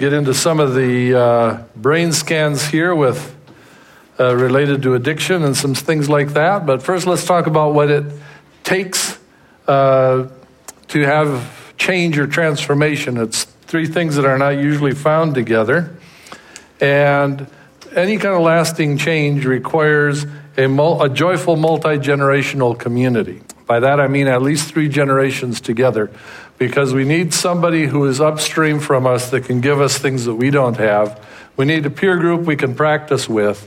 get into some of the brain scans here with related to addiction and some things like that. But first, let's talk about what it takes to have change or transformation. It's three things that are not usually found together. And any kind of lasting change requires a joyful multi-generational community. By that I mean at least 3 generations together, because we need somebody who is upstream from us that can give us things that we don't have. We need a peer group we can practice with,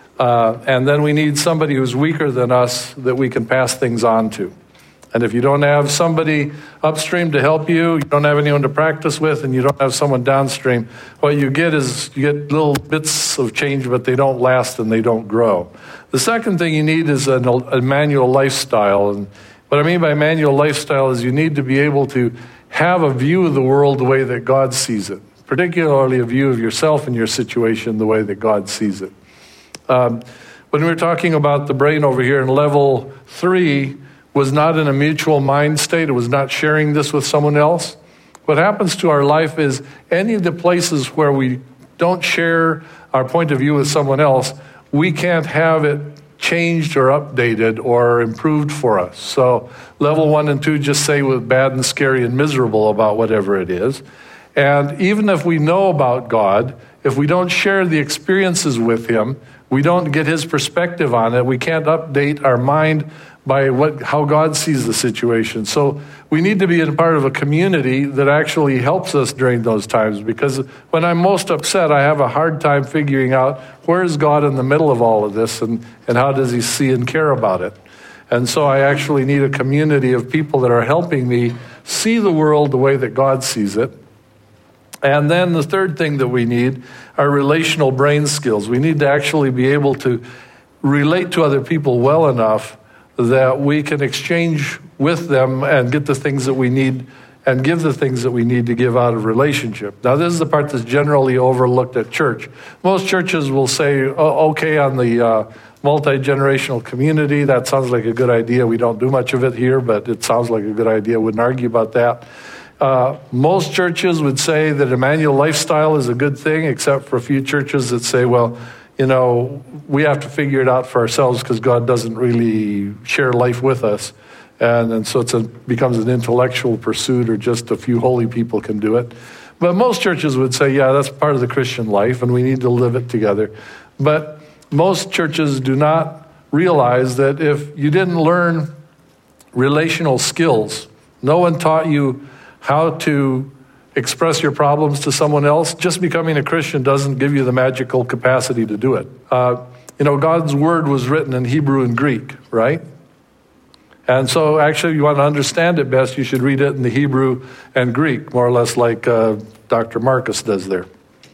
and then we need somebody who's weaker than us that we can pass things on to. And if you don't have somebody upstream to help you, you don't have anyone to practice with, and you don't have someone downstream, what you get is you get little bits of change, but they don't last and they don't grow. The second thing you need is a manual lifestyle. And what I mean by manual lifestyle is you need to be able to have a view of the world the way that God sees it, particularly a view of yourself and your situation the way that God sees it. When we were talking about the brain over here in level 3, was not in a mutual mind state. It was not sharing this with someone else. What happens to our life is any of the places where we don't share our point of view with someone else, we can't have it changed or updated or improved for us. So level 1 and 2 just say we're bad and scary and miserable about whatever it is. And even if we know about God, if we don't share the experiences with him, we don't get his perspective on it, we can't update our mind by how God sees the situation. So we need to be a part of a community that actually helps us during those times, because when I'm most upset, I have a hard time figuring out where is God in the middle of all of this and how does he see and care about it. And so I actually need a community of people that are helping me see the world the way that God sees it. And then the third thing that we need are relational brain skills. We need to actually be able to relate to other people well enough that we can exchange with them and get the things that we need and give the things that we need to give out of relationship. Now, this is the part that's generally overlooked at church. Most churches will say, okay, on the multi-generational community, that sounds like a good idea. We don't do much of it here, but it sounds like a good idea. Wouldn't argue about that. Most churches would say that a manual lifestyle is a good thing, except for a few churches that say, well, you know, we have to figure it out for ourselves because God doesn't really share life with us. And so it becomes an intellectual pursuit, or just a few holy people can do it. But most churches would say, yeah, that's part of the Christian life and we need to live it together. But most churches do not realize that if you didn't learn relational skills, no one taught you how to express your problems to someone else, just becoming a Christian doesn't give you the magical capacity to do it. God's word was written in Hebrew and Greek, right? And so actually, if you want to understand it best, you should read it in the Hebrew and Greek, more or less like Dr. Marcus does there.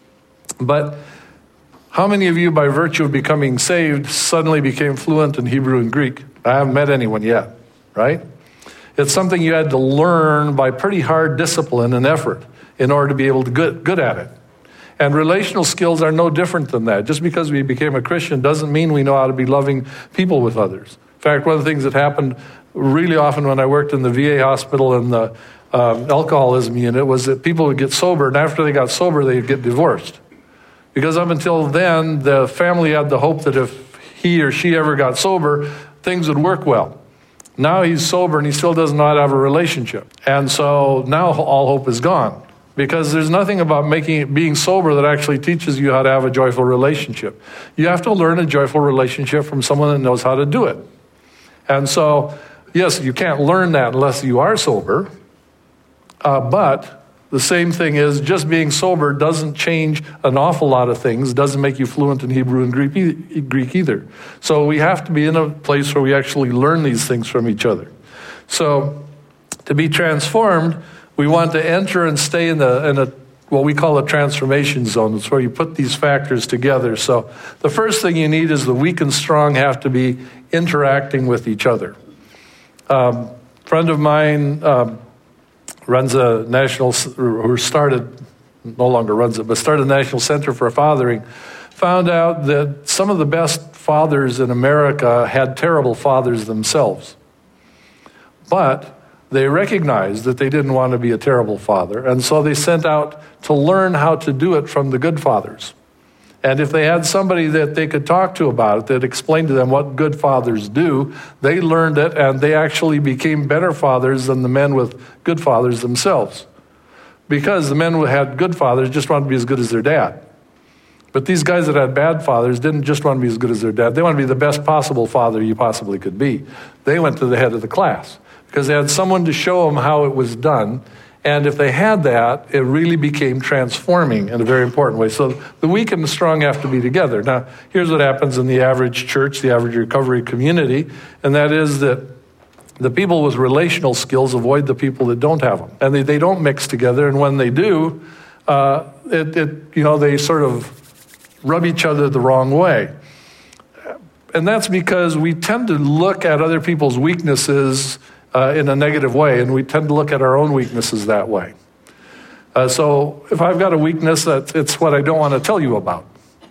But how many of you, by virtue of becoming saved, suddenly became fluent in Hebrew and Greek? I haven't met anyone yet, right? It's something you had to learn by pretty hard discipline and effort in order to be able to get good at it. And relational skills are no different than that. Just because we became a Christian doesn't mean we know how to be loving people with others. In fact, one of the things that happened really often when I worked in the VA hospital in the alcoholism unit was that people would get sober, and after they got sober, they'd get divorced. Because up until then, the family had the hope that if he or she ever got sober, things would work well. Now he's sober and he still does not have a relationship. And so now all hope is gone, because there's nothing about being sober that actually teaches you how to have a joyful relationship. You have to learn a joyful relationship from someone that knows how to do it. And so, yes, you can't learn that unless you are sober, but the same thing is just being sober doesn't change an awful lot of things, doesn't make you fluent in Hebrew and Greek either. So we have to be in a place where we actually learn these things from each other. So to be transformed, we want to enter and stay in a what we call a transformation zone. It's where you put these factors together. So the first thing you need is the weak and strong have to be interacting with each other. A friend of mine runs a national, who started, no longer runs it, but started a National Center for Fathering, found out that some of the best fathers in America had terrible fathers themselves. But they recognized that they didn't want to be a terrible father, and so they sent out to learn how to do it from the good fathers. And if they had somebody that they could talk to about it, that explained to them what good fathers do, they learned it, and they actually became better fathers than the men with good fathers themselves. Because the men who had good fathers just wanted to be as good as their dad. But these guys that had bad fathers didn't just want to be as good as their dad. They wanted to be the best possible father you possibly could be. They went to the head of the class because they had someone to show them how it was done. And if they had that, it really became transforming in a very important way. So the weak and the strong have to be together. Now, here's what happens in the average church, the average recovery community, and that is that the people with relational skills avoid the people that don't have them. And they don't mix together, and when they do, they sort of rub each other the wrong way. And that's because we tend to look at other people's weaknesses in a negative way, and we tend to look at our own weaknesses that way. So if I've got a weakness, it's what I don't want to tell you about.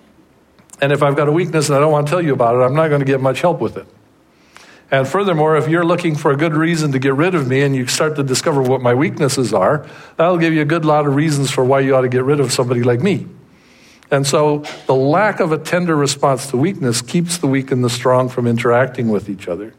And if I've got a weakness and I don't want to tell you about it, I'm not going to get much help with it. And furthermore, if you're looking for a good reason to get rid of me and you start to discover what my weaknesses are, that'll give you a good lot of reasons for why you ought to get rid of somebody like me. And so the lack of a tender response to weakness keeps the weak and the strong from interacting with each other.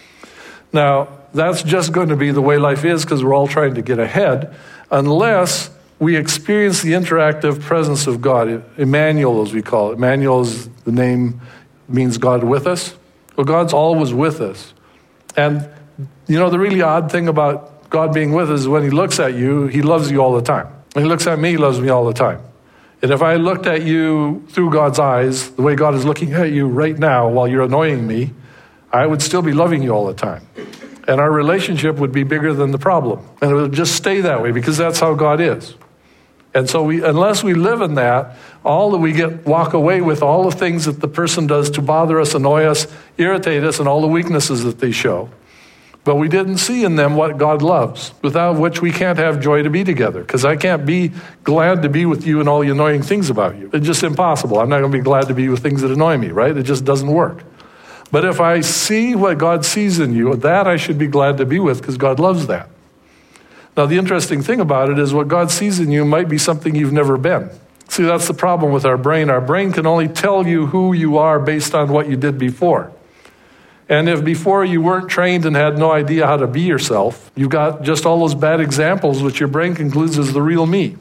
Now, that's just going to be the way life is because we're all trying to get ahead, unless we experience the interactive presence of God. Emmanuel, as we call it. Emmanuel is the name, means God with us. Well, God's always with us. And, the really odd thing about God being with us is when he looks at you, he loves you all the time. When he looks at me, he loves me all the time. And if I looked at you through God's eyes, the way God is looking at you right now while you're annoying me, I would still be loving you all the time. And our relationship would be bigger than the problem. And it would just stay that way because that's how God is. And so unless we live in that, all that we walk away with all the things that the person does to bother us, annoy us, irritate us, and all the weaknesses that they show. But we didn't see in them what God loves, without which we can't have joy to be together. Because I can't be glad to be with you and all the annoying things about you. It's just impossible. I'm not going to be glad to be with things that annoy me, right? It just doesn't work. But if I see what God sees in you, that I should be glad to be with because God loves that. Now, the interesting thing about it is what God sees in you might be something you've never been. See, that's the problem with our brain. Our brain can only tell you who you are based on what you did before. And if before you weren't trained and had no idea how to be yourself, you've got just all those bad examples which your brain concludes is the real me.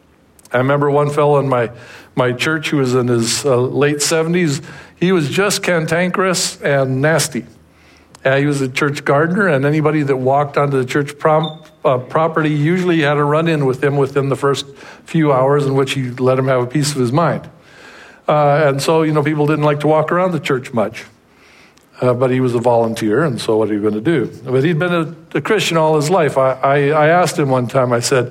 I remember one fellow in my church who was in his late 70s. He was just cantankerous and nasty. He was a church gardener, and anybody that walked onto the church property usually had a run-in with him within the first few hours in which he let him have a piece of his mind. And so, people didn't like to walk around the church much. But he was a volunteer, and so what are you going to do? But he'd been a Christian all his life. I asked him one time, I said,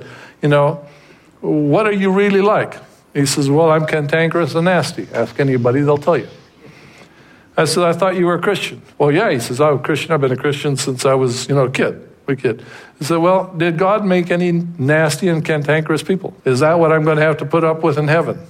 what are you really like? He says, well, I'm cantankerous and nasty. Ask anybody, they'll tell you. I said, I thought you were a Christian. Well, yeah. He says, I'm a Christian. I've been a Christian since I was, a kid. He said, well, did God make any nasty and cantankerous people? Is that what I'm going to have to put up with in heaven?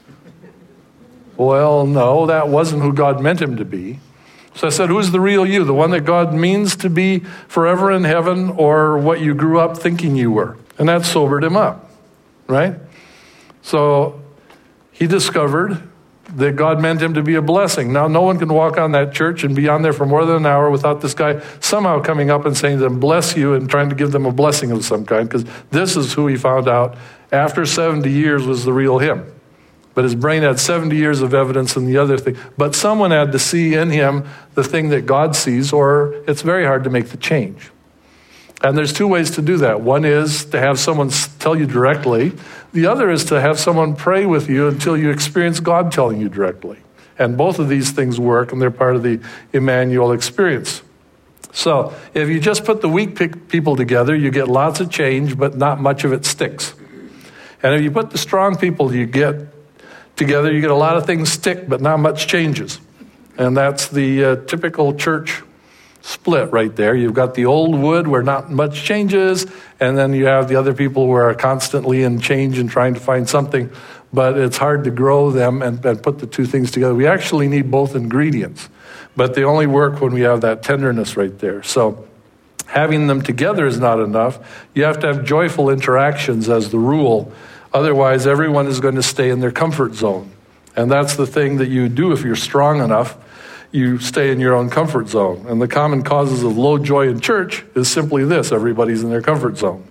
Well, no, that wasn't who God meant him to be. So I said, who's the real you? The one that God means to be forever in heaven, or what you grew up thinking you were? And that sobered him up, right? So he discovered that God meant him to be a blessing. Now, no one can walk on that church and be on there for more than an hour without this guy somehow coming up and saying to them, bless you, and trying to give them a blessing of some kind, because this is who he found out after 70 years was the real him. But his brain had 70 years of evidence in the other thing. But someone had to see in him the thing that God sees, or it's very hard to make the change. And there's two ways to do that. One is to have someone tell you directly. The other is to have someone pray with you until you experience God telling you directly. And both of these things work, and they're part of the Emmanuel experience. So if you just put the weak people together, you get lots of change, but not much of it sticks. And if you put the strong people together, you get a lot of things stick, but not much changes. And that's the typical church split right there. You've got the old wood where not much changes, and then you have the other people who are constantly in change and trying to find something, but it's hard to grow them and put the two things together. We actually need both ingredients, but they only work when we have that tenderness right there. So Having them together is not enough. You have to have joyful interactions as the rule. Otherwise, everyone is going to stay in their comfort zone. And that's the thing that you do if you're strong enough. You stay in your own comfort zone. And the common causes of low joy in church is simply this: everybody's in their comfort zone.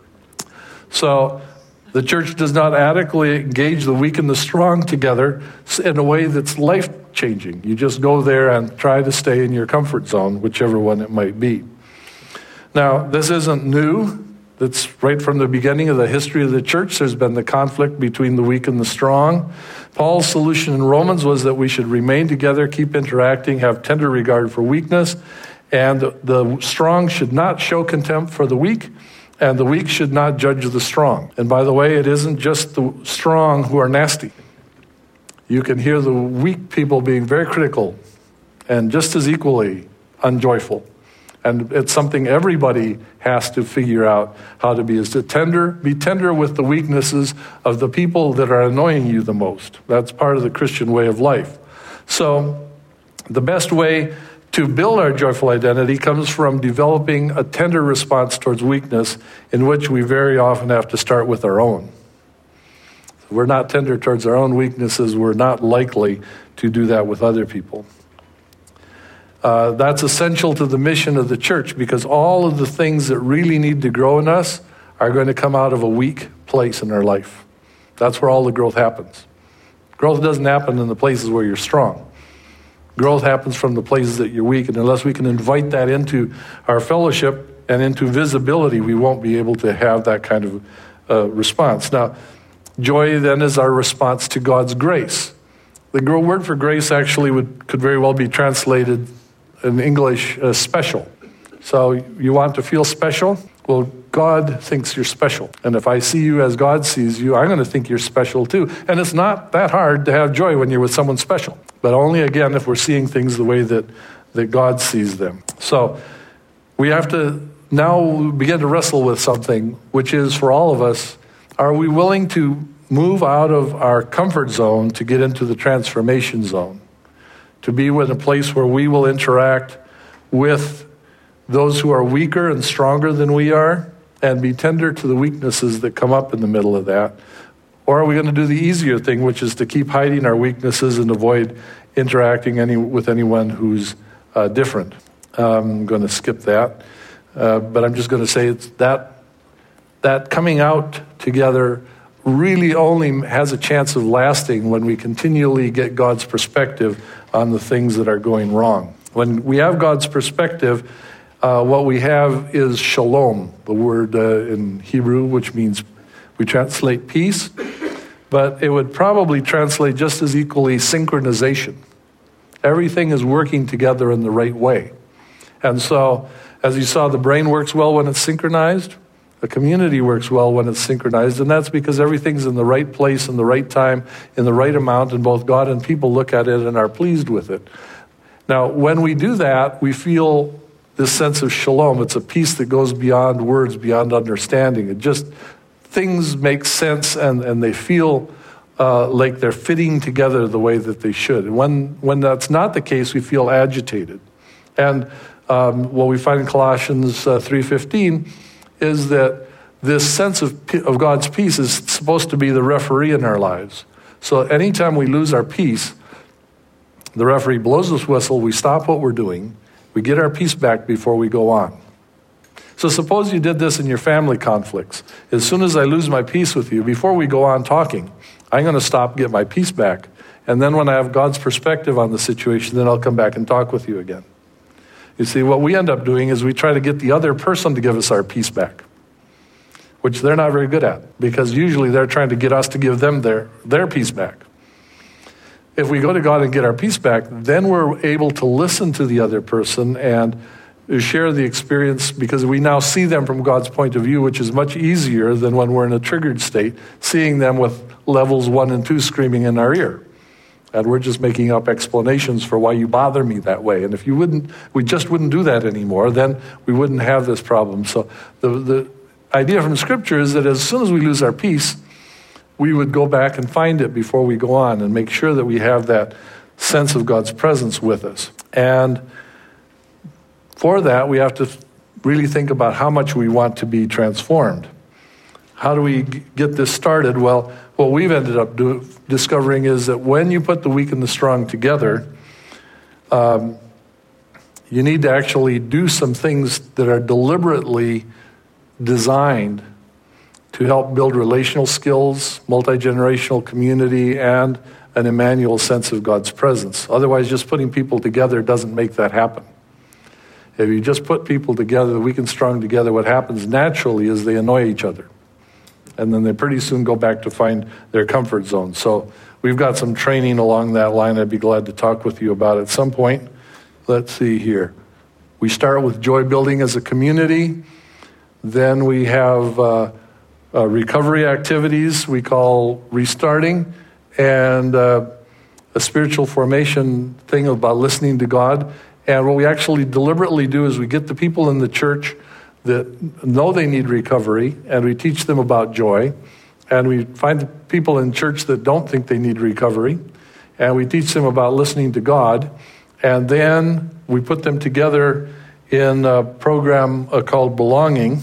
So the church does not adequately engage the weak and the strong together in a way that's life-changing. You just go there and try to stay in your comfort zone, whichever one it might be. Now, this isn't new. That's right from the beginning of the history of the church. There's been the conflict between the weak and the strong. Paul's solution in Romans was that we should remain together, keep interacting, have tender regard for weakness, and the strong should not show contempt for the weak, and the weak should not judge the strong. And by the way, it isn't just the strong who are nasty. You can hear the weak people being very critical and just as equally unjoyful. And it's something everybody has to figure out how to be, is to be tender with the weaknesses of the people that are annoying you the most. That's part of the Christian way of life. So the best way to build our joyful identity comes from developing a tender response towards weakness, in which we very often have to start with our own. If we're not tender towards our own weaknesses, we're not likely to do that with other people. That's essential to the mission of the church, because all of the things that really need to grow in us are going to come out of a weak place in our life. That's where all the growth happens. Growth doesn't happen in the places where you're strong. Growth happens from the places that you're weak, and unless we can invite that into our fellowship and into visibility, we won't be able to have that kind of response. Now, joy then is our response to God's grace. The word for grace actually could very well be translated in English special. So you want to feel special? Well, God thinks you're special. And if I see you as God sees you, I'm going to think you're special too. And it's not that hard to have joy when you're with someone special. But only, again, if we're seeing things the way that God sees them. So we have to now begin to wrestle with something, which is, for all of us, are we willing to move out of our comfort zone to get into the transformation zone? To be in a place where we will interact with those who are weaker and stronger than we are, and be tender to the weaknesses that come up in the middle of that? Or are we going to do the easier thing, which is to keep hiding our weaknesses and avoid interacting with anyone who's different? I'm going to skip that. But I'm just going to say it's that coming out together really only has a chance of lasting when we continually get God's perspective on the things that are going wrong. When we have God's perspective, what we have is shalom, the word in Hebrew, which means we translate peace, but it would probably translate just as equally synchronization. Everything is working together in the right way. And so, as you saw, the brain works well when it's synchronized. The community works well when it's synchronized, and that's because everything's in the right place, in the right time, in the right amount, and both God and people look at it and are pleased with it. Now, when we do that, we feel this sense of shalom. It's a peace that goes beyond words, beyond understanding. It just, things make sense, and they feel like they're fitting together the way that they should. And when that's not the case, we feel agitated. And what we find in Colossians 3:15 is that this sense of God's peace is supposed to be the referee in our lives. So anytime we lose our peace, the referee blows his whistle, we stop what we're doing, we get our peace back before we go on. So suppose you did this in your family conflicts. As soon as I lose my peace with you, before we go on talking, I'm going to stop, get my peace back. And then when I have God's perspective on the situation, then I'll come back and talk with you again. You see, what we end up doing is we try to get the other person to give us our peace back, which they're not very good at, because usually they're trying to get us to give them their peace back. If we go to God and get our peace back, then we're able to listen to the other person and share the experience, because we now see them from God's point of view, which is much easier than when we're in a triggered state, seeing them with levels 1 and 2 screaming in our ear. And we're just making up explanations for why you bother me that way. And if we just wouldn't do that anymore, then we wouldn't have this problem. So the idea from Scripture is that as soon as we lose our peace, we would go back and find it before we go on and make sure that we have that sense of God's presence with us. And for that, we have to really think about how much we want to be transformed. How do we get this started? Well, what we've ended up discovering is that when you put the weak and the strong together, you need to actually do some things that are deliberately designed to help build relational skills, multi-generational community, and an Emmanuel sense of God's presence. Otherwise, just putting people together doesn't make that happen. If you just put people together, the weak and strong together, what happens naturally is they annoy each other. And then they pretty soon go back to find their comfort zone. So we've got some training along that line I'd be glad to talk with you about at some point. Let's see here. We start with joy building as a community. Then we have recovery activities we call restarting, and a spiritual formation thing about listening to God. And what we actually deliberately do is we get the people in the church that know they need recovery, and we teach them about joy. And we find the people in church that don't think they need recovery, and we teach them about listening to God. And then we put them together in a program called Belonging,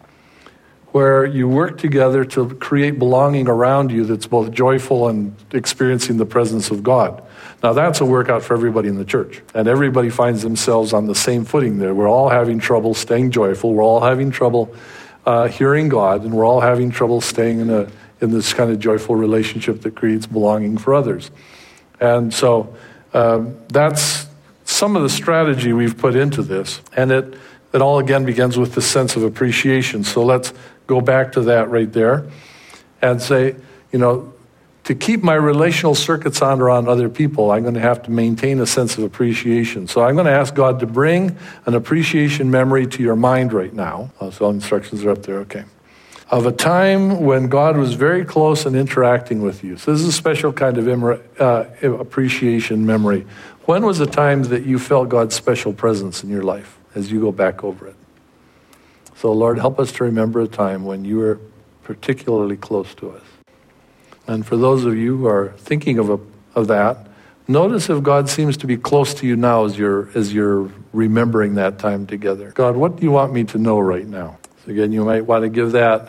where you work together to create belonging around you that's both joyful and experiencing the presence of God. Now that's a workout for everybody in the church, and everybody finds themselves on the same footing there. We're all having trouble staying joyful. We're all having trouble hearing God, and we're all having trouble staying in this kind of joyful relationship that creates belonging for others. And so that's some of the strategy we've put into this, and it all again begins with the sense of appreciation. So let's go back to that right there and say, to keep my relational circuits on around other people, I'm going to have to maintain a sense of appreciation. So I'm going to ask God to bring an appreciation memory to your mind right now. So instructions are up there, okay. Of a time when God was very close and interacting with you. So this is a special kind of appreciation memory. When was the time that you felt God's special presence in your life as you go back over it? So Lord, help us to remember a time when you were particularly close to us. And for those of you who are thinking of that, notice if God seems to be close to you now as you're remembering that time together. God, what do you want me to know right now? So again, you might want to give that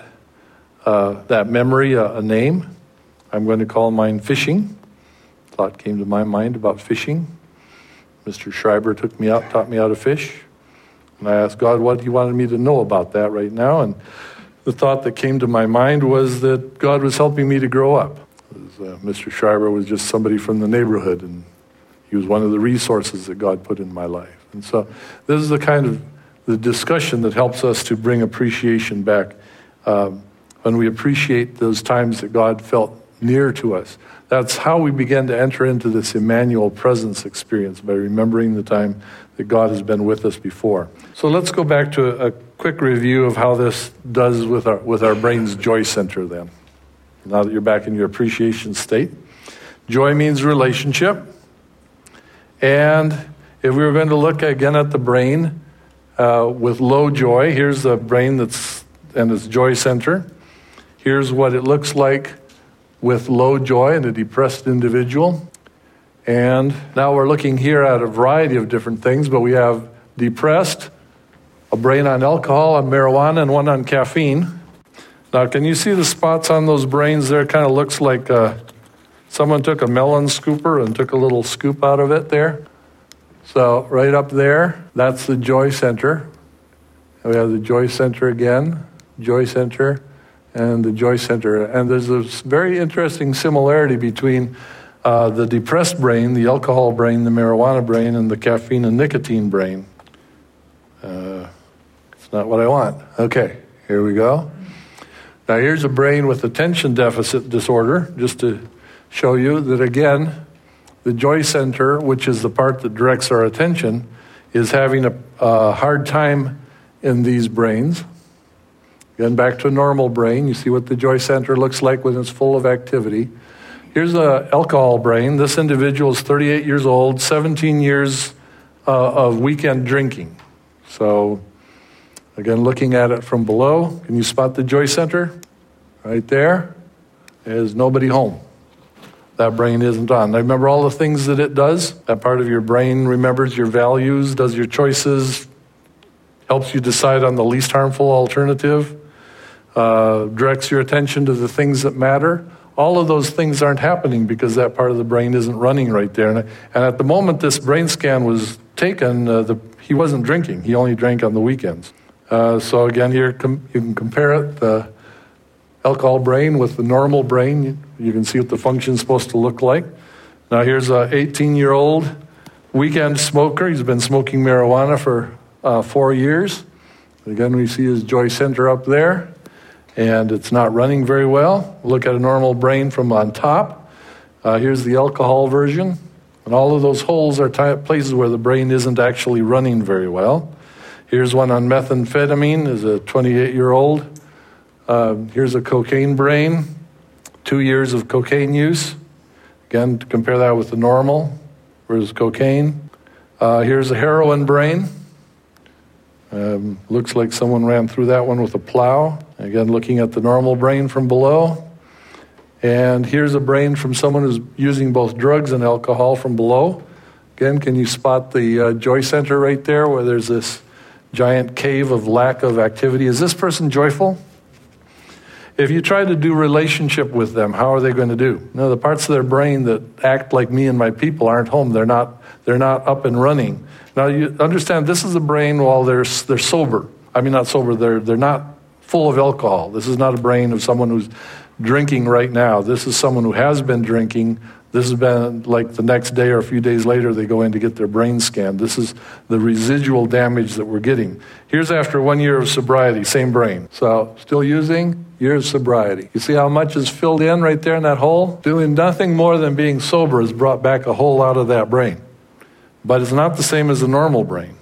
memory a name. I'm going to call mine fishing. Thought came to my mind about fishing. Mr. Schreiber taught me how to fish. And I asked God what he wanted me to know about that right now. And the thought that came to my mind was that God was helping me to grow up. Mr. Schreiber was just somebody from the neighborhood, and he was one of the resources that God put in my life. And so this is the kind of the discussion that helps us to bring appreciation back. When we appreciate those times that God felt near to us, that's how we begin to enter into this Emmanuel presence experience, by remembering the time that God has been with us before. So let's go back to a quick review of how this does with our brain's joy center then. Now that you're back in your appreciation state. Joy means relationship. And if we were going to look again at the brain with low joy, here's the brain and its joy center. Here's what it looks like with low joy in a depressed individual. And now we're looking here at a variety of different things, but we have depressed, a brain on alcohol, on marijuana, and one on caffeine. Now, can you see the spots on those brains there? It kind of looks like someone took a melon scooper and took a little scoop out of it there. So right up there, that's the joy center. And we have the joy center again, joy center, and the joy center. And there's a very interesting similarity between the depressed brain, the alcohol brain, the marijuana brain, and the caffeine and nicotine brain. It's not what I want. Okay, here we go. Now here's a brain with attention deficit disorder, just to show you that again, the joy center, which is the part that directs our attention, is having a hard time in these brains. Again, back to a normal brain. You see what the joy center looks like when it's full of activity. Here's an alcohol brain. This individual is 38 years old, 17 years of weekend drinking. So, again, looking at it from below, can you spot the joy center? Right there. There's nobody home. That brain isn't on. Now, remember all the things that it does? That part of your brain remembers your values, does your choices, helps you decide on the least harmful alternative, directs your attention to the things that matter. All of those things aren't happening because that part of the brain isn't running right there. And at the moment this brain scan was taken, he wasn't drinking. He only drank on the weekends. So again, here you can compare it, the alcohol brain with the normal brain. You can see what the function's supposed to look like. Now here's an 18-year-old weekend smoker. He's been smoking marijuana for 4 years. Again, we see his joy center up there, and it's not running very well. Look at a normal brain from on top. Here's the alcohol version. And all of those holes are places where the brain isn't actually running very well. Here's one on methamphetamine, is a 28-year-old. Here's a cocaine brain, 2 years of cocaine use. Again, to compare that with the normal, whereas cocaine. Here's a heroin brain. Looks like someone ran through that one with a plow. Again, looking at the normal brain from below. And here's a brain from someone who's using both drugs and alcohol from below. Again, can you spot the joy center right there where there's this giant cave of lack of activity? Is this person joyful? If you try to do relationship with them, how are they going to do? No, the parts of their brain that act like me and my people aren't home. They're not up and running. Now you understand this is a brain while they're sober. I mean not sober, they're not full of alcohol. This is not a brain of someone who's drinking right now. This is someone who has been drinking. This has been like the next day or a few days later they go in to get their brain scanned. This is the residual damage that we're getting. Here's after 1 year of sobriety, same brain. So still using, years of sobriety. You see how much is filled in right there in that hole? Doing nothing more than being sober has brought back a hole out of that brain. But it's not the same as a normal brain.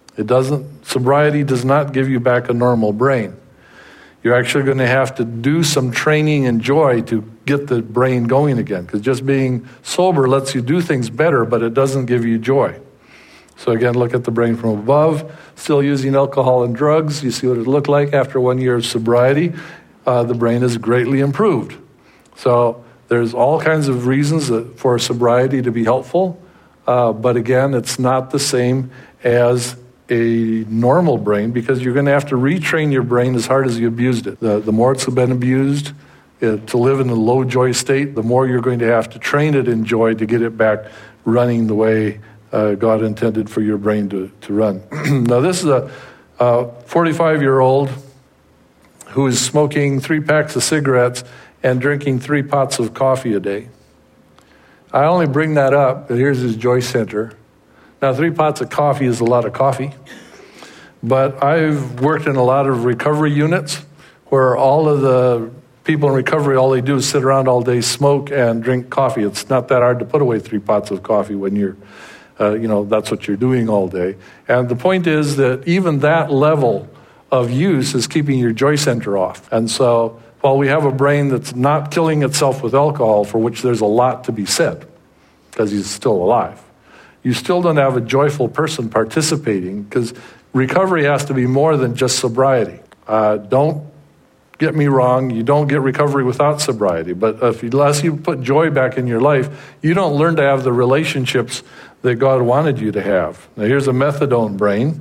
Sobriety does not give you back a normal brain. You're actually going to have to do some training and joy to get the brain going again, because just being sober lets you do things better, but it doesn't give you joy. So again, look at the brain from above, still using alcohol and drugs. You see what it looked like after 1 year of sobriety. The brain is greatly improved. So there's all kinds of reasons for sobriety to be helpful, but again, it's not the same as a normal brain, because you're going to have to retrain your brain as hard as you abused it. The more it's been abused to live in a low joy state, the more you're going to have to train it in joy to get it back running the way God intended for your brain to run. Now this is a 45-year-old who is smoking 3 packs of cigarettes and drinking 3 pots of coffee a day. I only bring that up, here's his joy center. Now, 3 pots of coffee is a lot of coffee, but I've worked in a lot of recovery units where all of the people in recovery, all they do is sit around all day, smoke, and drink coffee. It's not that hard to put away 3 pots of coffee when you're, that's what you're doing all day. And the point is that even that level of use is keeping your joy center off. And so while we have a brain that's not killing itself with alcohol, for which there's a lot to be said, because he's still alive, you still don't have a joyful person participating, because recovery has to be more than just sobriety. Don't get me wrong, you don't get recovery without sobriety, but unless you put joy back in your life, you don't learn to have the relationships that God wanted you to have. Now here's a methadone brain,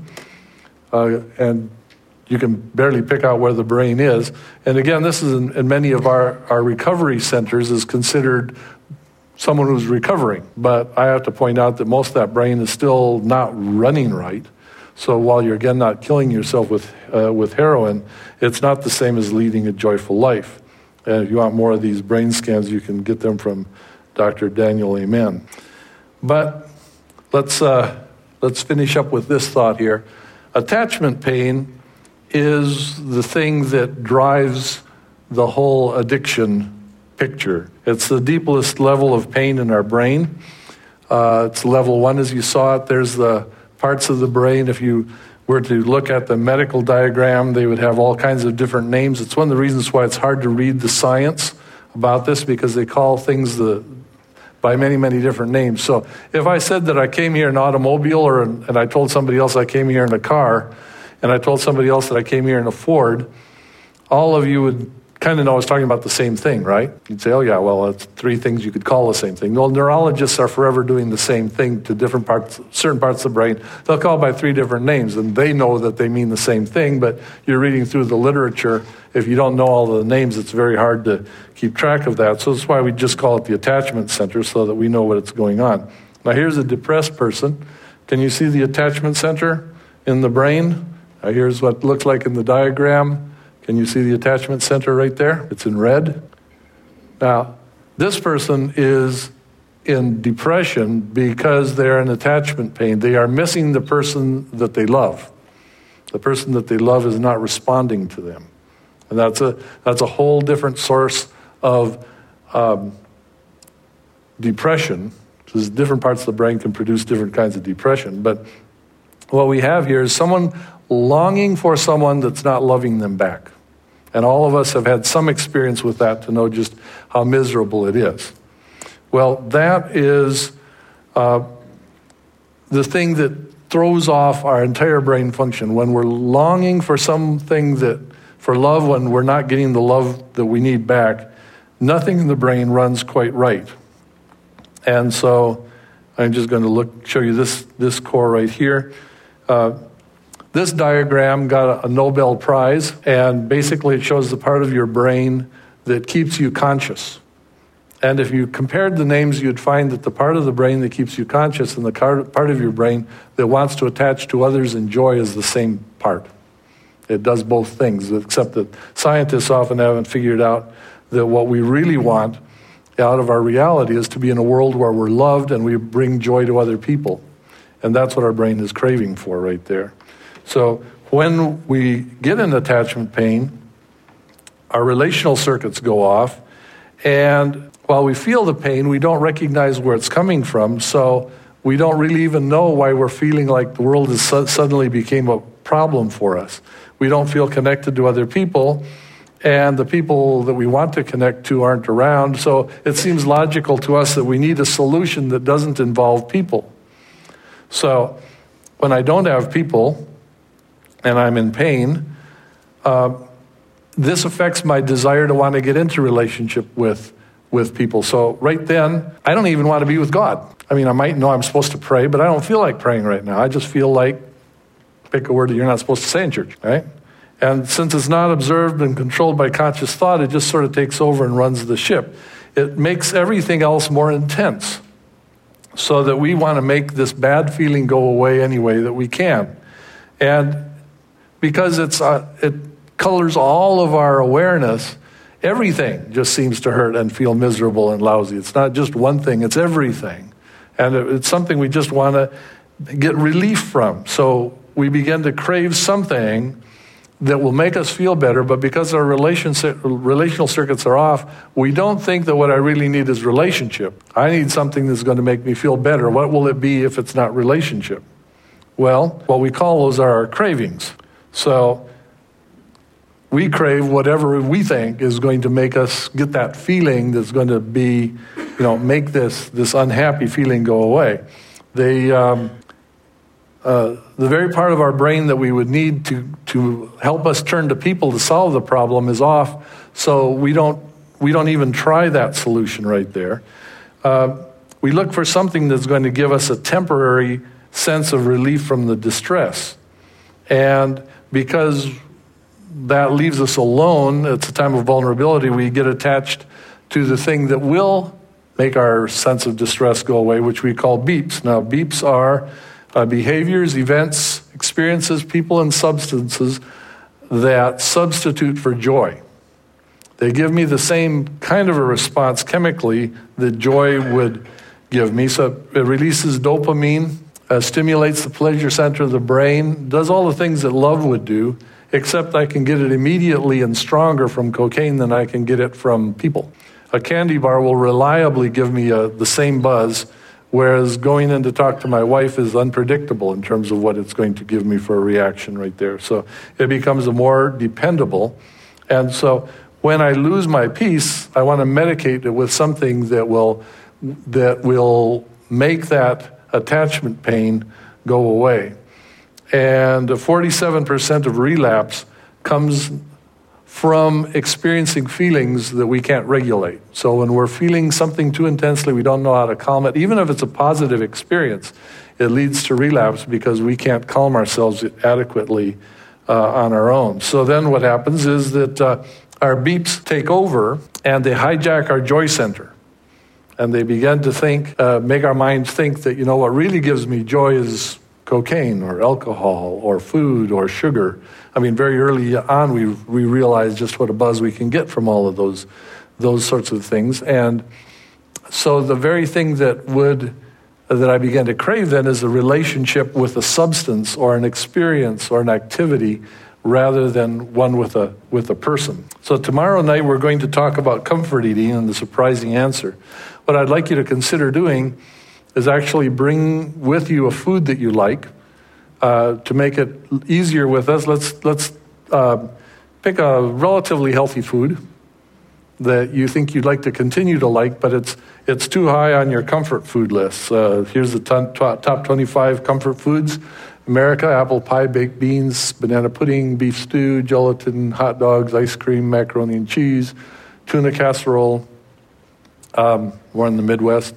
and you can barely pick out where the brain is. And again, this is in many of our recovery centers is considered someone who's recovering, but I have to point out that most of that brain is still not running right. So while you're again not killing yourself with heroin, it's not the same as leading a joyful life. And if you want more of these brain scans, you can get them from Dr. Daniel Amen. But let's finish up with this thought here. Attachment pain is the thing that drives the whole addiction picture. It's the deepest level of pain in our brain. It's level 1 as you saw it. There's the parts of the brain. If you were to look at the medical diagram, they would have all kinds of different names. It's one of the reasons why it's hard to read the science about this, because they call things by many, many different names. So if I said that I came here in an automobile, and I told somebody else I came here in a car, and I told somebody else that I came here in a Ford, all of you would kind of know I was talking about the same thing, right? You'd say, oh yeah, well, it's three things you could call the same thing. Well, neurologists are forever doing the same thing to different parts, certain parts of the brain. They'll call it by three different names, and they know that they mean the same thing, but you're reading through the literature. If you don't know all the names, it's very hard to keep track of that. So that's why we just call it the attachment center, so that we know what's going on. Now here's a depressed person. Can you see the attachment center in the brain? Now here's what it looks like in the diagram. Can you see the attachment center right there? It's in red. Now, this person is in depression because they're in attachment pain. They are missing the person that they love. The person that they love is not responding to them. And that's a whole different source of depression, because different parts of the brain can produce different kinds of depression. But what we have here is someone longing for someone that's not loving them back. And all of us have had some experience with that to know just how miserable it is. Well, that is the thing that throws off our entire brain function. When we're longing for something for love, when we're not getting the love that we need back, nothing in the brain runs quite right. And so I'm just going to show you this core right here. This diagram got a Nobel Prize, and basically it shows the part of your brain that keeps you conscious. And if you compared the names, you'd find that the part of the brain that keeps you conscious and the part of your brain that wants to attach to others in joy is the same part. It does both things, except that scientists often haven't figured out that what we really want out of our reality is to be in a world where we're loved and we bring joy to other people. And that's what our brain is craving for right there. So when we get in attachment pain, our relational circuits go off, and while we feel the pain, we don't recognize where it's coming from, so we don't really even know why we're feeling like the world has suddenly became a problem for us. We don't feel connected to other people, and the people that we want to connect to aren't around, so it seems logical to us that we need a solution that doesn't involve people. So when I don't have people, and I'm in pain, this affects my desire to want to get into relationship with people. So right then, I don't even want to be with God. I mean, I might know I'm supposed to pray, but I don't feel like praying right now. I just feel like, pick a word that you're not supposed to say in church, right? And since it's not observed and controlled by conscious thought, it just sort of takes over and runs the ship. It makes everything else more intense, so that we want to make this bad feeling go away any way that we can. And because it colors all of our awareness, everything just seems to hurt and feel miserable and lousy. It's not just one thing, it's everything. And it's something we just want to get relief from. So we begin to crave something that will make us feel better, but because our relational circuits are off, we don't think that what I really need is relationship. I need something that's going to make me feel better. What will it be if it's not relationship? Well, what we call those are our cravings. So we crave whatever we think is going to make us get that feeling that's going to be, make this unhappy feeling go away. The very part of our brain that we would need to help us turn to people to solve the problem is off, so we don't even try that solution right there. We look for something that's going to give us a temporary sense of relief from the distress. And because that leaves us alone, it's a time of vulnerability, we get attached to the thing that will make our sense of distress go away, which we call beeps. Now, beeps are behaviors, events, experiences, people, and substances that substitute for joy. They give me the same kind of a response chemically that joy would give me. So it releases dopamine, stimulates the pleasure center of the brain, does all the things that love would do, except I can get it immediately and stronger from cocaine than I can get it from people. A candy bar will reliably give me the same buzz, whereas going in to talk to my wife is unpredictable in terms of what it's going to give me for a reaction right there. So it becomes a more dependable. And so when I lose my peace, I want to medicate it with something that will make that attachment pain go away. And 47% of relapse comes from experiencing feelings that we can't regulate. So when we're feeling something too intensely, we don't know how to calm it. Even if it's a positive experience, it leads to relapse because we can't calm ourselves adequately on our own. So then what happens is that our beeps take over and they hijack our joy center. And they begin to think, make our minds think that, what really gives me joy is cocaine or alcohol or food or sugar. I mean, very early on, we realized just what a buzz we can get from all of those sorts of things. And so the very thing that I began to crave then is a relationship with a substance or an experience or an activity rather than one with a person. So tomorrow night we're going to talk about comfort eating and the surprising answer. What I'd like you to consider doing is actually bring with you a food that you like to make it easier with us. Let's pick a relatively healthy food that you think you'd like to continue to like, but it's too high on your comfort food list. Here's the top 25 comfort foods. America: apple pie, baked beans, banana pudding, beef stew, gelatin, hot dogs, ice cream, macaroni and cheese, tuna casserole. We're in the Midwest.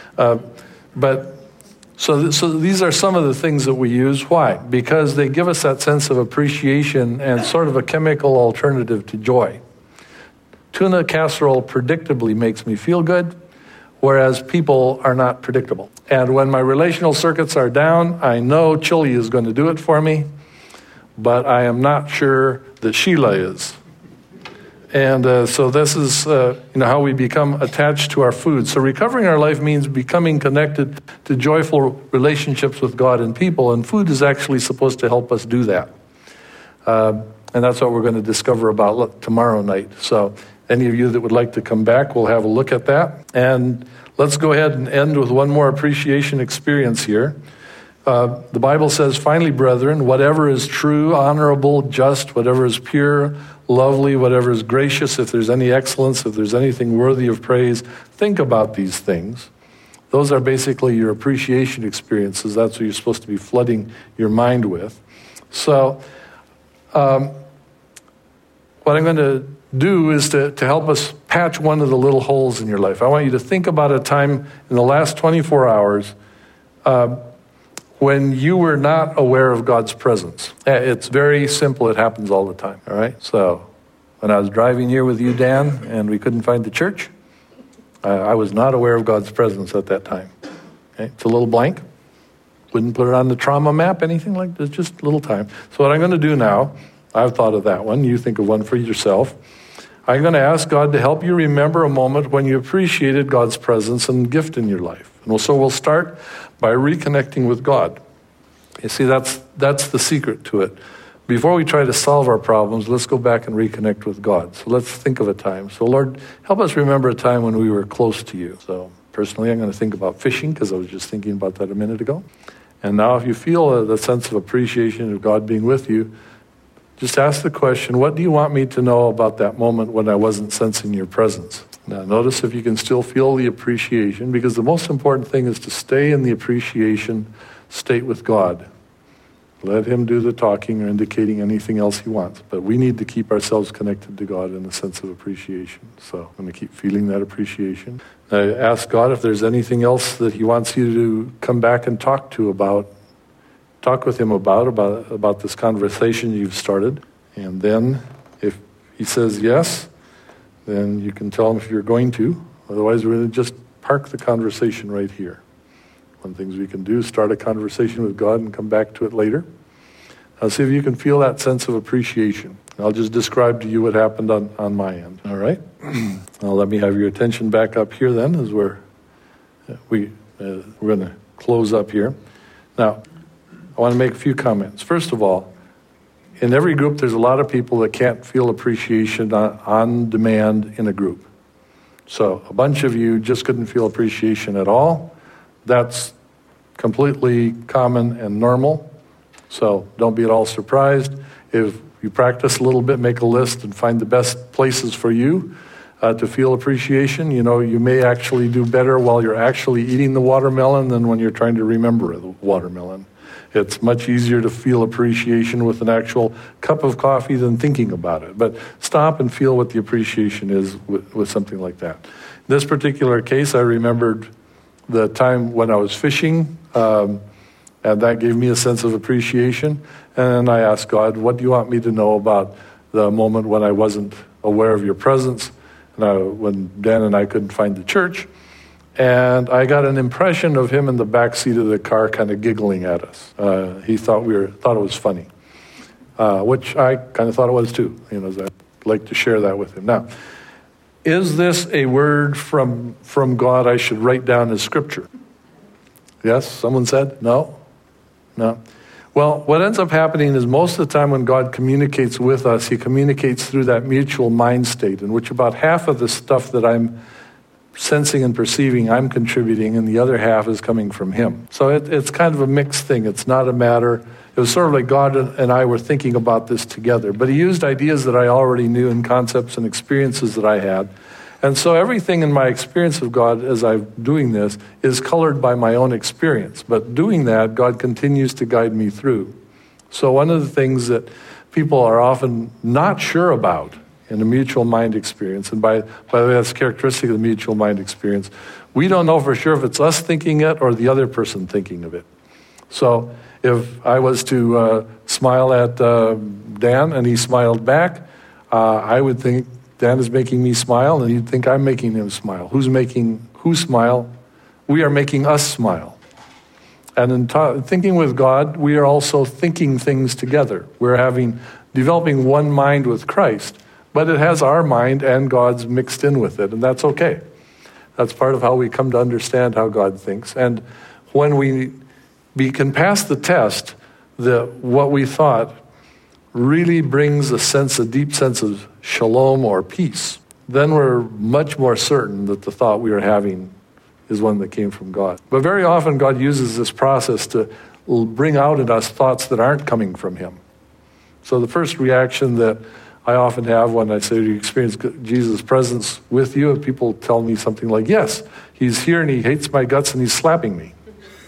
So these are some of the things that we use. Why? Because they give us that sense of appreciation and sort of a chemical alternative to joy. Tuna casserole predictably makes me feel good, whereas people are not predictable. And when my relational circuits are down, I know chili is going to do it for me, but I am not sure that Sheila is. And so this is how we become attached to our food. So recovering our life means becoming connected to joyful relationships with God and people, and food is actually supposed to help us do that. And that's what we're going to discover about tomorrow night. So any of you that would like to come back, we'll have a look at that. And let's go ahead and end with one more appreciation experience here. The Bible says, "Finally, brethren, whatever is true, honorable, just, whatever is pure, lovely, whatever is gracious, if there's any excellence, if there's anything worthy of praise, think about these things." Those are basically your appreciation experiences. That's what you're supposed to be flooding your mind with. So what I'm going to do is to help us patch one of the little holes in your life. I want you to think about a time in the last 24 hours when you were not aware of God's presence. It's very simple. It happens all the time, all right? So when I was driving here with you, Dan, and we couldn't find the church, I was not aware of God's presence at that time. Okay? It's a little blank. Wouldn't put it on the trauma map, anything like that, just a little time. So what I'm going to do now, I've thought of that one. You think of one for yourself. I'm going to ask God to help you remember a moment when you appreciated God's presence and gift in your life. And so we'll start by reconnecting with God. You see, that's the secret to it. Before we try to solve our problems, let's go back and reconnect with God. So let's think of a time. So Lord, help us remember a time when we were close to you. So personally, I'm going to think about fishing because I was just thinking about that a minute ago. And now if you feel the sense of appreciation of God being with you, just ask the question, what do you want me to know about that moment when I wasn't sensing your presence? Now notice if you can still feel the appreciation, because the most important thing is to stay in the appreciation state with God. Let him do the talking or indicating anything else he wants. But we need to keep ourselves connected to God in a sense of appreciation. So I'm going to keep feeling that appreciation. I ask God if there's anything else that he wants you to come back and talk with him about this conversation you've started. And then if he says yes, then you can tell him if you're going to. Otherwise, we're going to just park the conversation right here. One of the things we can do is start a conversation with God and come back to it later. Now see if you can feel that sense of appreciation. I'll just describe to you what happened on my end. All right? Now let me have your attention back up here then, as we're going to close up here. Now, I want to make a few comments. First of all, in every group, there's a lot of people that can't feel appreciation on demand in a group. So a bunch of you just couldn't feel appreciation at all. That's completely common and normal. So don't be at all surprised. If you practice a little bit, make a list and find the best places for you to feel appreciation. You may actually do better while you're actually eating the watermelon than when you're trying to remember the watermelon. It's much easier to feel appreciation with an actual cup of coffee than thinking about it. But stop and feel what the appreciation is with something like that. In this particular case, I remembered the time when I was fishing, and that gave me a sense of appreciation. And I asked God, what do you want me to know about the moment when I wasn't aware of your presence, and when Dan and I couldn't find the church? And I got an impression of him in the back seat of the car kind of giggling at us. He thought it was funny, which I kind of thought it was too. I'd like to share that with him. Now, is this a word from God I should write down as scripture? Yes, someone said? No? Well, what ends up happening is most of the time when God communicates with us, he communicates through that mutual mind state, in which about half of the stuff that I'm sensing and perceiving, I'm contributing, and the other half is coming from him. So it's kind of a mixed thing. It's not a matter, it was sort of like God and I were thinking about this together. But he used ideas that I already knew and concepts and experiences that I had. And so everything in my experience of God as I'm doing this is colored by my own experience. But doing that, God continues to guide me through. So one of the things that people are often not sure about in a mutual mind experience, and by the way, that's characteristic of the mutual mind experience, we don't know for sure if it's us thinking it or the other person thinking of it. So if I was to smile at Dan and he smiled back, I would think Dan is making me smile, and he'd think I'm making him smile. Who's making who smile? We are making us smile. And in thinking with God, we are also thinking things together. We're developing one mind with Christ, but it has our mind and God's mixed in with it, and that's okay. That's part of how we come to understand how God thinks. And when we can pass the test, that what we thought really brings a deep sense of shalom or peace, then we're much more certain that the thought we are having is one that came from God. But very often God uses this process to bring out in us thoughts that aren't coming from him. So the first reaction that I often have when I say, do you experience Jesus' presence with you? And people tell me something like, yes, he's here and he hates my guts and he's slapping me.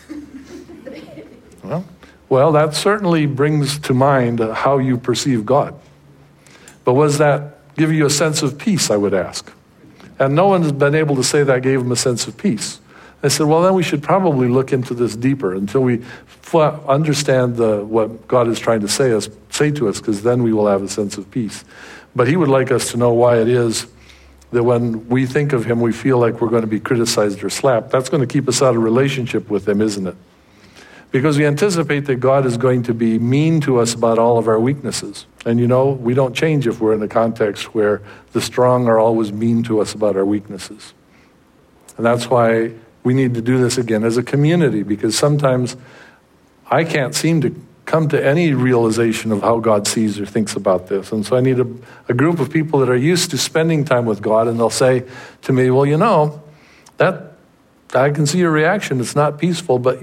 Well, that certainly brings to mind how you perceive God. But was that give you a sense of peace, I would ask? And no one has been able to say that gave him a sense of peace. I said, well, then we should probably look into this deeper until we understand what God is trying to say to us, because then we will have a sense of peace. But he would like us to know why it is that when we think of him, we feel like we're going to be criticized or slapped. That's going to keep us out of relationship with him, isn't it? Because we anticipate that God is going to be mean to us about all of our weaknesses. And we don't change if we're in a context where the strong are always mean to us about our weaknesses. And that's why we need to do this again as a community, because sometimes I can't seem to come to any realization of how God sees or thinks about this. And so I need a group of people that are used to spending time with God, and they'll say to me, well, that I can see your reaction. It's not peaceful, but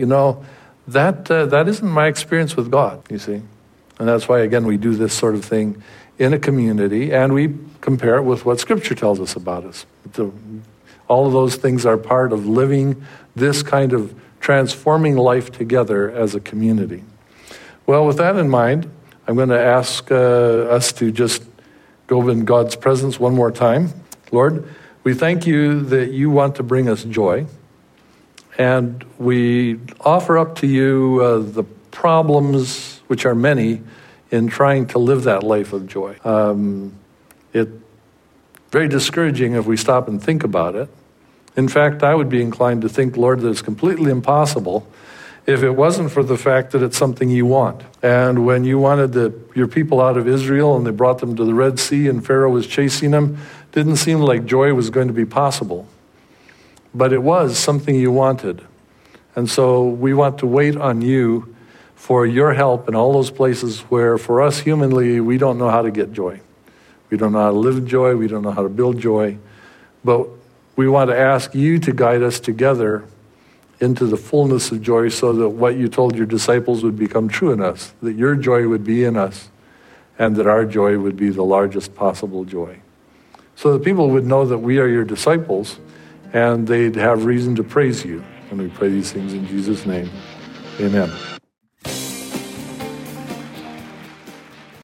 that isn't my experience with God, you see. And that's why, again, we do this sort of thing in a community, and we compare it with what Scripture tells us about us. All of those things are part of living this kind of transforming life together as a community. Well, with that in mind, I'm going to ask us to just go in God's presence one more time. Lord, we thank you that you want to bring us joy. And we offer up to you the problems, which are many, in trying to live that life of joy. It's very discouraging if we stop and think about it. In fact, I would be inclined to think, Lord, that it's completely impossible if it wasn't for the fact that it's something you want. And when you wanted your people out of Israel and they brought them to the Red Sea and Pharaoh was chasing them, it didn't seem like joy was going to be possible. But it was something you wanted. And so we want to wait on you for your help in all those places where, for us humanly, we don't know how to get joy. We don't know how to live joy. We don't know how to build joy. But we want to ask you to guide us together into the fullness of joy, so that what you told your disciples would become true in us, that your joy would be in us, and that our joy would be the largest possible joy. So that people would know that we are your disciples, and they'd have reason to praise you. And we pray these things in Jesus' name. Amen.